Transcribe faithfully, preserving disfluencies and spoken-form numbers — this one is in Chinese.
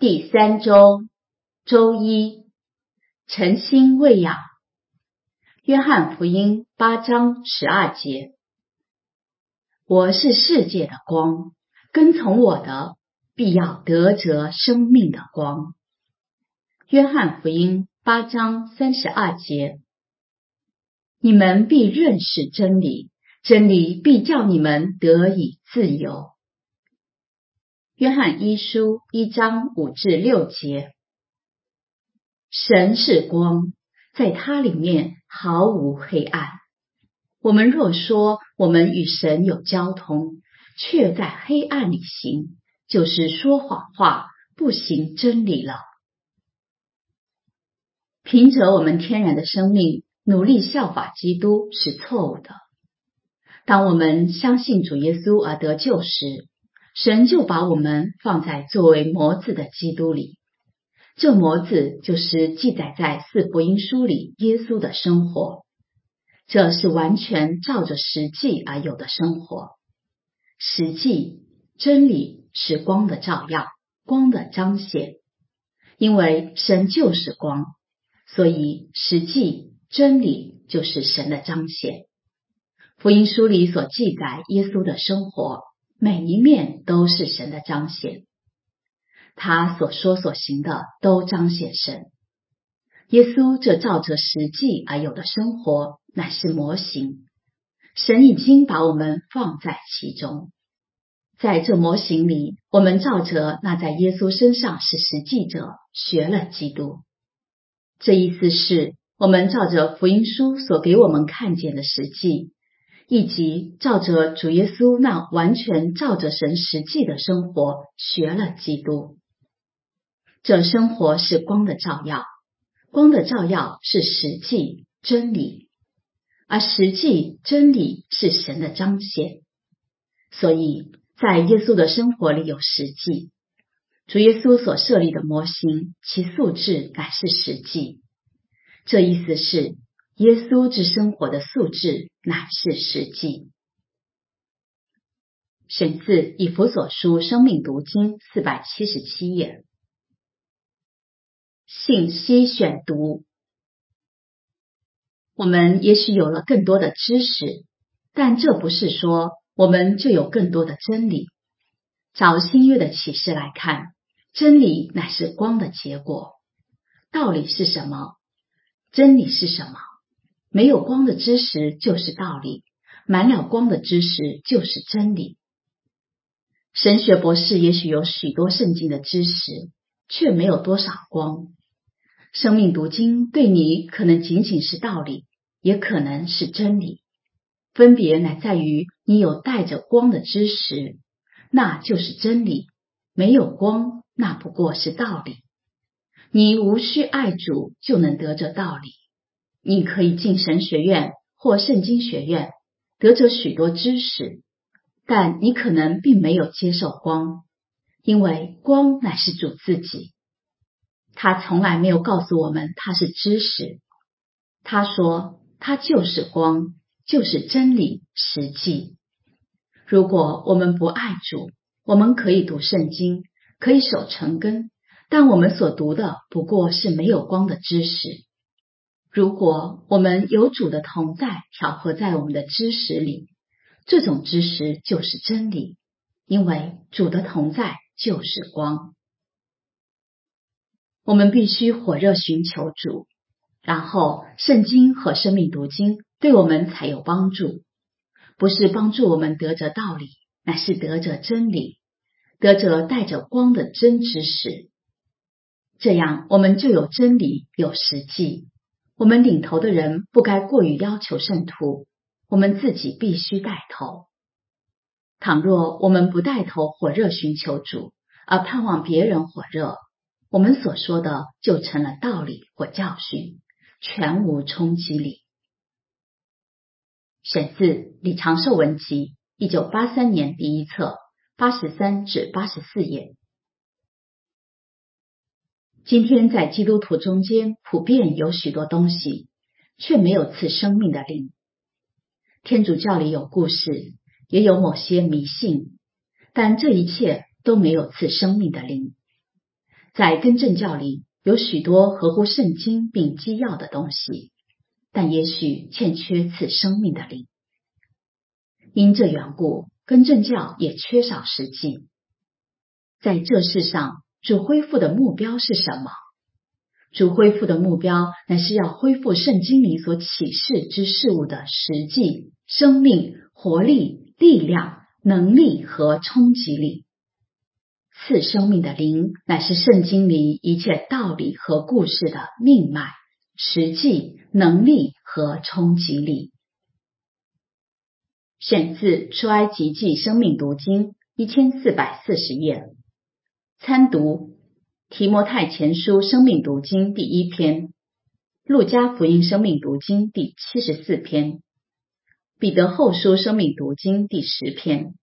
第三周，周一，诚心喂养。约翰福音八章十二节，我是世界的光，跟从我的，必要得着生命的光。约翰福音八章三十二节，你们必认识真理，真理必叫你们得以自由。约翰一书一章五至六节，神是光，在他里面毫无黑暗。我们若说我们与神有交通，却在黑暗里行，就是说谎话，不行真理了。凭着我们天然的生命，努力效法基督是错误的。当我们相信主耶稣而得救时，神就把我们放在作为模子的基督里。这模子就是记载在四福音书里耶稣的生活，这是完全照着实际而有的生活。实际真理是光的照耀，光的彰显。因为神就是光，所以实际真理就是神的彰显。福音书里所记载耶稣的生活，每一面都是神的彰显。他所说所行的都彰显神。耶稣这照着实际而有的生活，乃是模型。神已经把我们放在其中。在这模型里，我们照着那在耶稣身上是实际者，学了基督。这意思是，我们照着福音书所给我们看见的实际，以及照着主耶稣那完全照着神实际的生活，学了基督。这生活是光的照耀，光的照耀是实际真理，而实际真理是神的彰显。所以在耶稣的生活里有实际，主耶稣所设立的模型，其素质乃是实际。这意思是，耶稣之生活的素质乃是实际。选自以弗所书生命读经四百七十七页。信息选读。我们也许有了更多的知识，但这不是说我们就有更多的真理。照新约的启示来看，真理乃是光的结果。道理是什么？真理是什么？没有光的知识就是道理，满了光的知识就是真理。神学博士也许有许多圣经的知识，却没有多少光。生命读经对你可能仅仅是道理，也可能是真理。分别乃在于你有带着光的知识，那就是真理；没有光，那不过是道理。你无需爱主就能得着道理。你可以进神学院或圣经学院，得着许多知识，但你可能并没有接受光，因为光乃是主自己。他从来没有告诉我们他是知识。他说他就是光，就是真理，实际。如果我们不爱主，我们可以读圣经，可以守成根，但我们所读的不过是没有光的知识。如果我们有主的同在调和在我们的知识里，这种知识就是真理，因为主的同在就是光。我们必须火热寻求主，然后圣经和生命读经对我们才有帮助。不是帮助我们得着道理，乃是得着真理，得着带着光的真知识。这样我们就有真理，有实际。我们领头的人不该过于要求圣徒，我们自己必须带头。倘若我们不带头火热寻求主，而盼望别人火热，我们所说的就成了道理或教训，全无冲击力。选自李长寿文集，一九八三年第一册，八十三至八十四页。今天在基督徒中间普遍有许多东西，却没有赐生命的灵。天主教里有故事，也有某些迷信，但这一切都没有赐生命的灵。 在更正教里有许多合乎圣经并基要的东西，但也许欠缺此生命的灵。因这缘故，更正教也缺少实际。在这世上，主恢复的目标是什么？主恢复的目标乃是要恢复圣经里所启示之事物的实际、生命、活力、力量、能力和冲击力。赐生命的灵乃是圣经里一切道理和故事的命脉、实际、能力和冲击力。选自出埃及记生命读经一千四百四十页，参读提摩太前书生命读经第一篇，路加福音生命读经第七十四篇，彼得后书生命读经第十篇。